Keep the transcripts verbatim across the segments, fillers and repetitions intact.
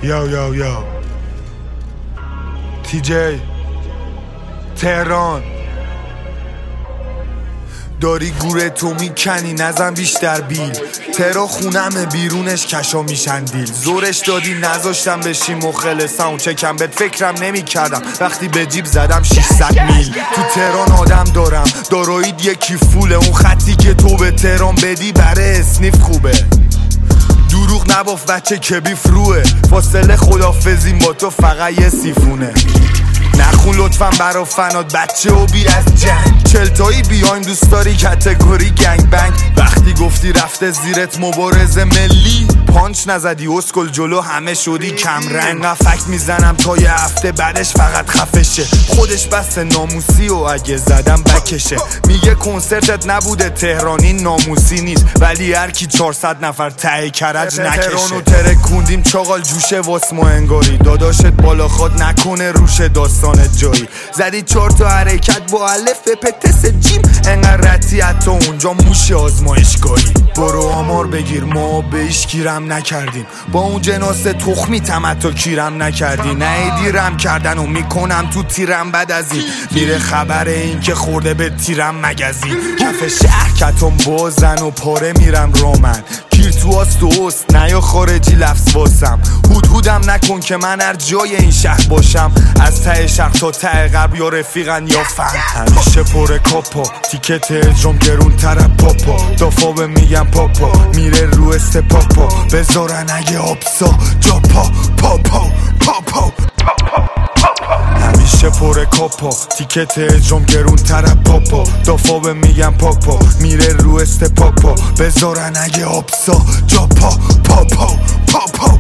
یو یو یو تی جی تهران، داری گوره تو میکنی نزن بیشتر بیل. ترا خونم بیرونش کشا میشن دیل. زورش دادی نذاشتم بشی مخل ساوند چکم، بهت فکرم نمی کردم وقتی به جیب زدم ششصد میل. تو تهران آدم دارم داروید یکی فوله، اون خطی که تو به تهران بدی برای اسنیف خوبه. دروغ نباف بچه کبیف روه، فاصله خدافزیم با تو فقط یه سیفونه. نخون لطفاً برا فنات بچه و بی از جنگ، چلتایی بیایم دوست داری کتگوری گنگ بنگ. وقتی گفتی رفته زیرت مبارزه ملی، پانچ نزدی اسکل جلو همه شدی کم رنگ. فکت میزنم تا یه هفته بعدش فقط خفشه، خودش بس ناموسی و اگه زدم بکشه. میگه کنسرتت نبوده تهرانی ناموسی نیست، ولی هر کی چهارصد نفر ته کرج نکشه. تهرانو ترکوندیم چاقال جوشه واسمو انگاری، داداشت بالا خواد نکنه روش داستان جایی. زدی چهار تا حرکت با الف پتس جیم، انقدر رتی حتی اونجا موش آزمایشگاهی. برو آمار بگیر ما به ایش گیرم نکردیم، با اون جناس تخمی تمتا کیرم نکردی. نه دیرم کردن و میکنم تو تیرم بعد از این میره خبر این که خورده به تیرم مگزین. کف شهر کتم بازن و پاره میرم رومن، کیر تو آست و است نه یا خارجی لفظ واسم. هود هودم نکن که من هر جای این شهر باشم، از ته شهر تا ته غرب یا رفیقن یا فن. همیشه پر کاپا تیکت اجرام گرون تر پاپا، دافا به میگم پاپا میره رو استپاپا. بذارن اگه آبسا جا پا پاپا پاپا. همیشه پر کاپا تیکت اجرام گرون تر پاپا، دافا به میگم پاپا میره رو استپاپا. بذارن اگه آبسا جا پا پاپا پاپا.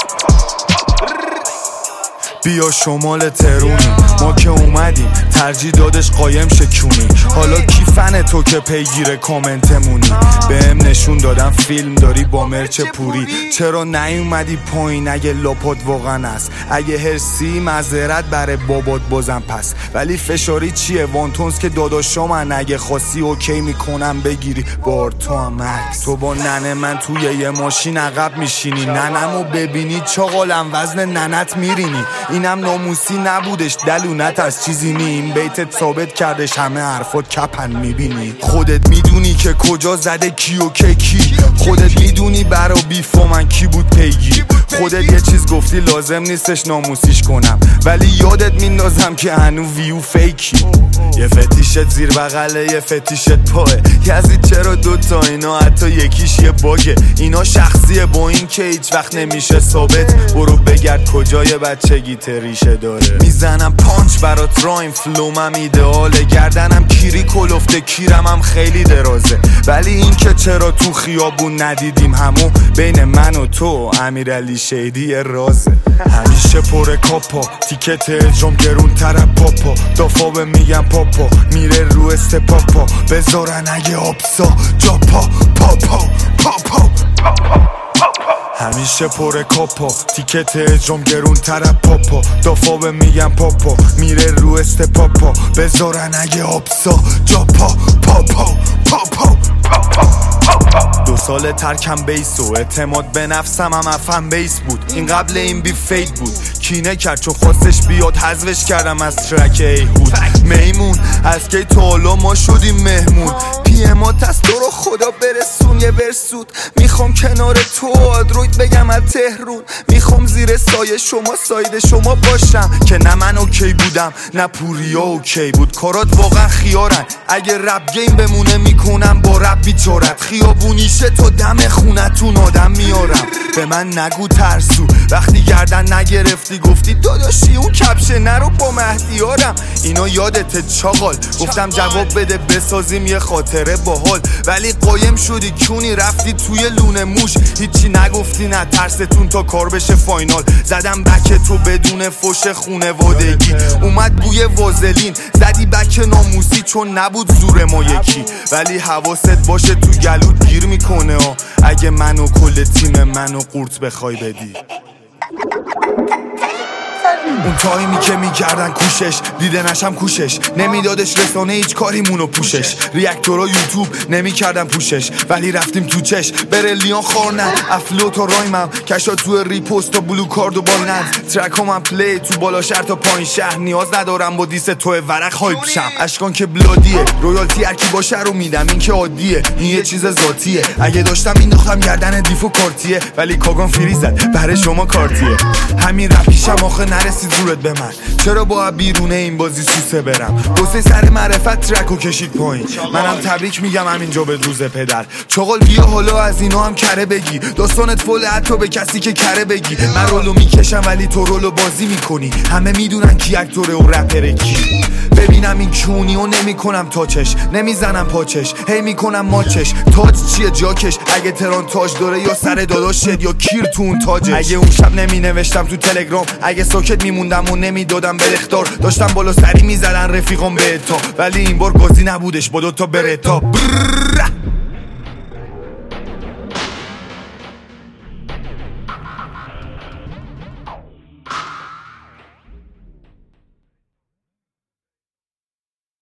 بیا شمال تهرونی ما که اومدیم، ترجیح دادش قایم شکونی. حالا کی فن تو که پیگیر کامنتمونی؟ بهم نشون دادم فیلم داری با مرچ پوری، چرا نیومدی پایین اگه لاپات واقعا است؟ اگه هرسی معذرت برای بابات بازم پس، ولی فشاری چیه وانتونز که داداشا من اگه خاصی اوکی میکنم بگیری بار تو هم عکس. تو با ننه من توی یه ماشین عقب میشینی، ننمو ببینی چاقالم وزن ننت میرینی. اینم ناموسی نبودش دلونت از چیزی نیم، بیتت ثابت کردش همه حرفات کپن میبینی. خودت میدونی که کجا زده کی و که کی، خودت میدونی برا بیفا من کی بود پیگیر. خودت یه چیز گفتی لازم نیستش ناموسیش کنم، ولی یادت میندازم که هنو ویو فیکی. یه فتیشت زیر بغله یه فتیشت پاه، یزید چرا دوتا اینا حتی یکیش یه باگه. اینا شخصیه با این که هیچ وقت نمیشه ثابت. برو بگرد کجای بچگی ریشه داره. میزنم پانچ برات رایم فلومم ایدئاله، گردنم کیری کلفته کیرم هم خیلی درازه. ولی این که چرا تو خیابون ندیدیم همو بین من و تو امیرعلی شیدی رازه. همیشه پر کاپا تیکت اجرام گرون تر پاپا، دافا به میگم پاپا میره رو استپاپا. بذارن اگه آبسا جا پا پاپا پاپا. همیشه پر کاپا تیکت اجرام گرون تر پاپا، دافا به میگم پاپا میره رو استپاپا. بذارن اگه آبسا جا پا پاپا پاپا. دو سال ترکم بیس و اعتماد به نفسم هم افهم بیس بود. این قبل این بی فید بود، کینه کرد چون خواستش بیاد حذفش کردم از ترک ایهود. میمون از کی تا حالا ما شدیم مهمون، پی امات از تو رو خدا برسون یه ورسود. میخوام کنار تو آدروید بگم از تهرون، میخوام زیر سایه شما ساید شما باشم که نه من اوکی بودم نه پوریا اوکی بود. کارات واقعا خیارن اگه رپ گیم بمونه میکنم با رپ بیچارت. خیابونیشه تو دم خونتون آدم میارم، به من نگو ترسو وقتی گردن نگرفتی گفتی داداشی اون کپشه نرو با مهدیارم. اینا یادت چاقال گفتم جواب بده بسازیم یه خاطره باحال، ولی قایم شدی کونی رفتی توی لونه موش. هیچی نگفتی نه ترستون تا کار بشه فاینال. زدم بک تو بدون فوش خونوادگی، اومد بوی وازلین زدی بک ناموسی چون نبود زور ما یکی. ولی حواست باشه تو گلود گیر میکنه ها اگه منو کل تیم منو قورت بخوای بدی. اون تایمی که میکردن کوشش دیده نشم کوشش نمیدادش رسانه هیچ کاریمونو پوشش ریاکتورا یوتیوب نمیکردن پوشش ولی رفتیم تو چش برلیان خورنن افلوت و رایمم کشا تو ریپوست و بلو کارد و بالنت ترک هم پلی تو بالا شهر تا پایین شهر نیاز ندارم با دیس تو ورق هایپ شم اشکان که بلادیه رویالتی هرکی باشه رو میدم این که عادیه این یه چیز ذاتیه اگه داشتم مینداختم گردن دیف و کارتیه ولی کاگان فری زد برای شما کارتیه همین رپیشم آخه نرسید زورت به من چرا با بیرونه این بازی سوسه برم دوسه سر معرفت ترکو کشید پایین منم تبریک میگم همینجا به روز پدر چغل بیا حالا از اینا هم کره بگی داستانت فوله حتی به کسی که کره بگی من رولو میکشم ولی تو رولو بازی میکنی همه میدونن کی اکتوره و رپره کی ببینم این کونی و نمیکنم تاچش نمیزنم پاچش هی میکنم ماچش تاج چیه جاکش اگه تران تاج داره یا سر داداشت یا کیر تو اون تاجش اگه اون شب نمی نوشتم تو تلگرام اگه ساکت میموندم و نمیدادم به اختار داشتم بالا سری میزدن رفیقام به تا ولی این بار گازی نبودش با دوتا برتا